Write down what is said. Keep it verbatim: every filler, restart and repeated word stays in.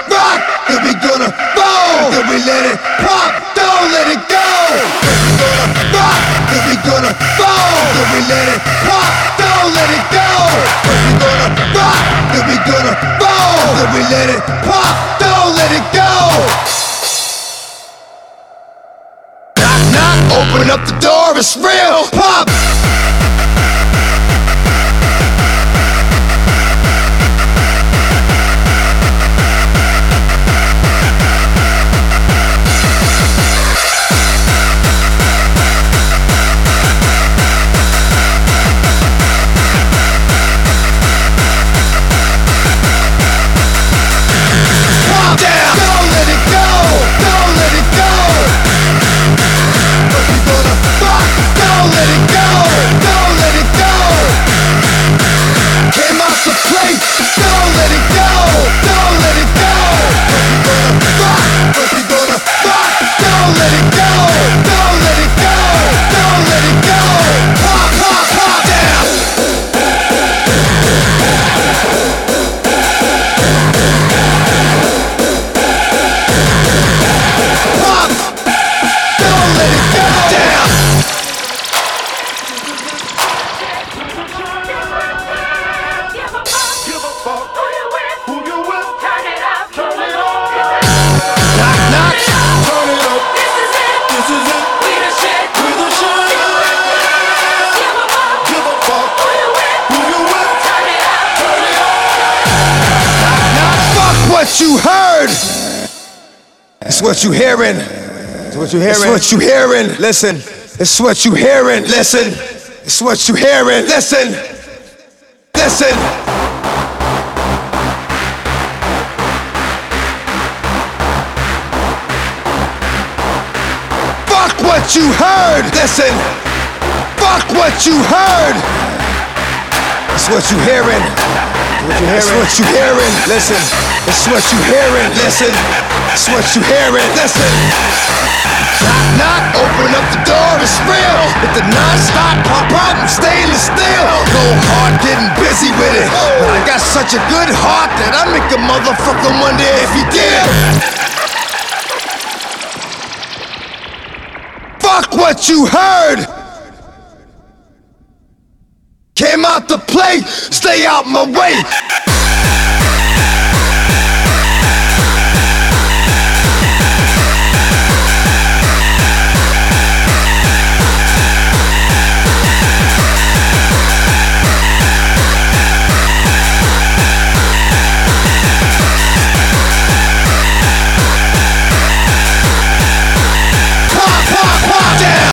rock, then we gonna roll, then we let it pop, don't let it go. First we gonna rock, then we gonna roll, then we let it pop, don't let it go. First we gonna rock, then we gonna roll, then we let it pop, don't let it go. Knock, knock, open up the door, it's real. Pop. What you heard, it's what you hearing. It's what you hearing. It's what you hearing. Listen, it's what you hearing. Listen, it's what you hearing. Listen, listen. Fuck what you heard. Listen, fuck what you heard. It's what you hearing. It's what you hearing. Listen. It's what you hearing, listen. It's what you hearing, listen. Knock, knock, open up the door, it's real. Hit the non-stop, pop out, I'm stainless steel. Go hard, getting busy with it. But I got such a good heart that I make a motherfucker wonder if he did. Fuck what you heard. Came out to play, stay out my way.